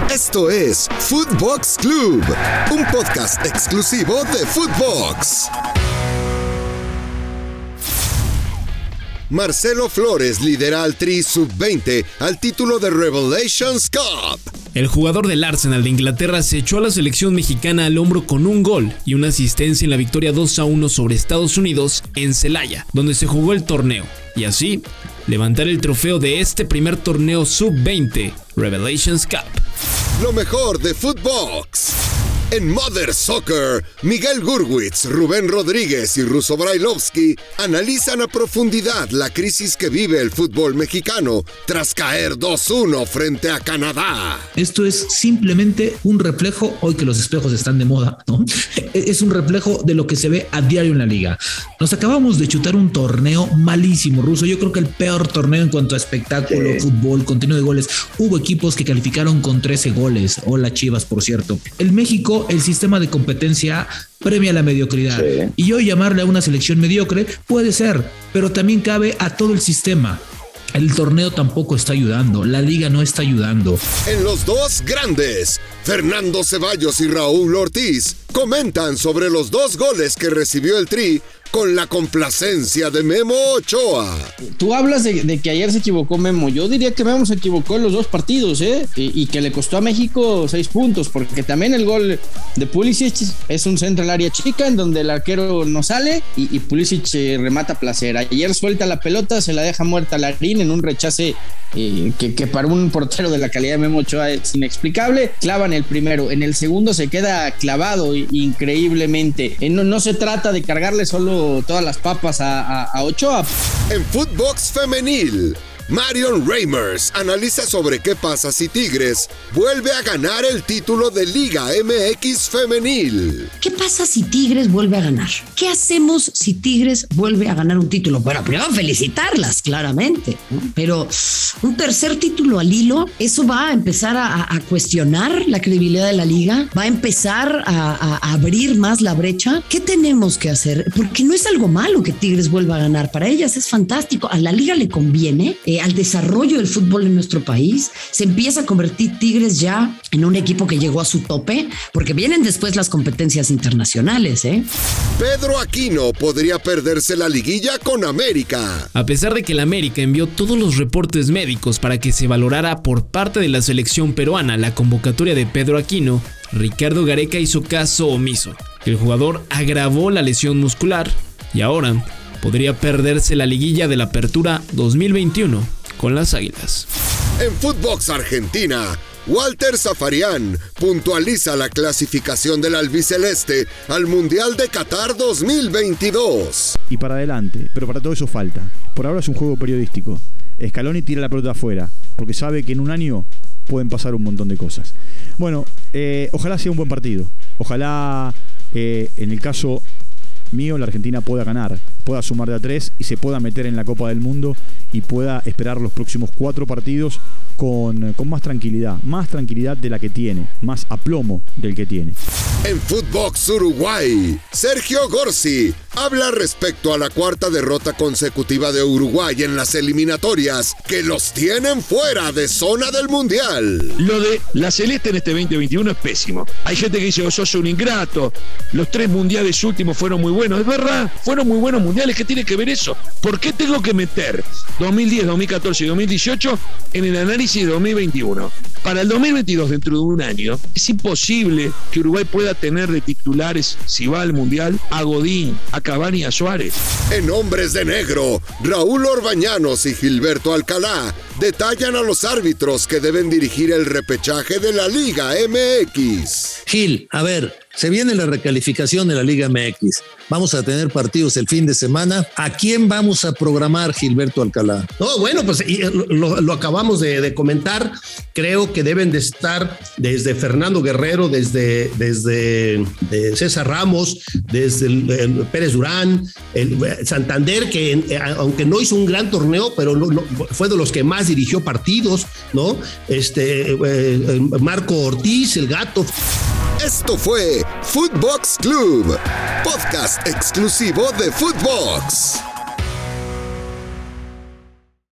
Esto es Footbox Club, un podcast exclusivo de Footbox. Marcelo Flores lidera al Tri Sub-20 al título de Revelations Cup. El jugador del Arsenal de Inglaterra se echó a la selección mexicana al hombro con un gol y una asistencia en la victoria 2-1 sobre Estados Unidos en Celaya, donde se jugó el torneo, y así levantar el trofeo de este primer torneo Sub-20, Revelations Cup. Lo mejor de Footbox. En Mother Soccer, Miguel Gurwitz, Rubén Rodríguez y Russo Brailovsky analizan a profundidad la crisis que vive el fútbol mexicano tras caer 2-1 frente a Canadá. Esto es simplemente un reflejo, hoy que los espejos están de moda, ¿no? Es un reflejo de lo que se ve a diario en la liga. Nos acabamos de chutar un torneo malísimo, Russo. Yo creo que el peor torneo en cuanto a espectáculo, fútbol, contenido de goles. Hubo equipos que calificaron con 13 goles. Hola, Chivas, por cierto. El México, el sistema de competencia premia la mediocridad. Sí. Y hoy llamarle a una selección mediocre puede ser, pero también cabe a todo el sistema. El torneo tampoco está ayudando, la liga no está ayudando. En los dos grandes, Fernando Ceballos y Raúl Ortiz comentan sobre los dos goles que recibió el Tri con la complacencia de Memo Ochoa. Tú hablas de que ayer se equivocó Memo. Yo diría que Memo se equivocó en los dos partidos, y que le costó a México 6 puntos, porque también el gol de Pulisic es un centro al área chica en donde el arquero no sale y Pulisic remata a placer. Ayer suelta la pelota, se la deja muerta a Larín en un rechace que para un portero de la calidad de Memo Ochoa es inexplicable. Clavan el primero, en el segundo se queda clavado increíblemente. No se trata de cargarle solo todas las papas a Ochoa. En Footbox Femenil, Marion Reimers analiza sobre qué pasa si Tigres vuelve a ganar el título de Liga MX Femenil. ¿Qué pasa si Tigres vuelve a ganar? ¿Qué hacemos si Tigres vuelve a ganar un título? Bueno, primero felicitarlas, claramente, ¿no? Pero un tercer título al hilo, eso va a empezar a cuestionar la credibilidad de la liga, va a empezar a abrir más la brecha. ¿Qué tenemos que hacer? Porque no es algo malo que Tigres vuelva a ganar, para ellas es fantástico, a la liga le conviene, al desarrollo del fútbol en nuestro país. Se empieza a convertir Tigres ya en un equipo que llegó a su tope, porque vienen después las competencias internacionales, Pedro Aquino podría perderse la liguilla con América. A pesar de que el América envió todos los reportes médicos para que se valorara por parte de la selección peruana la convocatoria de Pedro Aquino, Ricardo Gareca hizo caso omiso. El jugador agravó la lesión muscular y ahora podría perderse la liguilla de la Apertura 2021 con las Águilas. En Footbox Argentina, Walter Zafarian puntualiza la clasificación del albiceleste al Mundial de Qatar 2022. Y para adelante, pero para todo eso falta. Por ahora es un juego periodístico. Scaloni tira la pelota afuera, porque sabe que en un año pueden pasar un montón de cosas. Bueno, ojalá sea un buen partido. Ojalá, en el caso mío, la Argentina pueda ganar, pueda sumar de a 3 y se pueda meter en la Copa del Mundo y pueda esperar los próximos 4 partidos con más tranquilidad de la que tiene, más aplomo del que tiene. En Footbox Uruguay, Sergio Gorsi habla respecto a la 4ª derrota consecutiva de Uruguay en las eliminatorias que los tienen fuera de zona del Mundial. Lo de la Celeste en este 2021 es pésimo. Hay gente que dice, sos un ingrato, los 3 mundiales últimos fueron muy buenos. Es verdad, fueron muy buenos mundiales. ¿Qué tiene que ver eso? ¿Por qué tengo que meter 2010, 2014 y 2018 en el análisis de 2021? Para el 2022, dentro de un año, es imposible que Uruguay pueda tener de titulares, si va al Mundial, a Godín, a Cavani y a Suárez. En Hombres de Negro, Raúl Orbañanos y Gilberto Alcalá detallan a los árbitros que deben dirigir el repechaje de la Liga MX. Gil, a ver, se viene la recalificación de la Liga MX. Vamos a tener partidos el fin de semana. ¿A quién vamos a programar, Gilberto Alcalá? No, bueno, pues lo acabamos de comentar. Creo que deben de estar desde Fernando Guerrero, desde César Ramos, desde Pérez Durán, el Santander, que aunque no hizo un gran torneo, pero fue de los que más dirigió partidos, ¿no? Marco Ortiz, el Gato. Esto fue Footbox Club, podcast exclusivo de Footbox.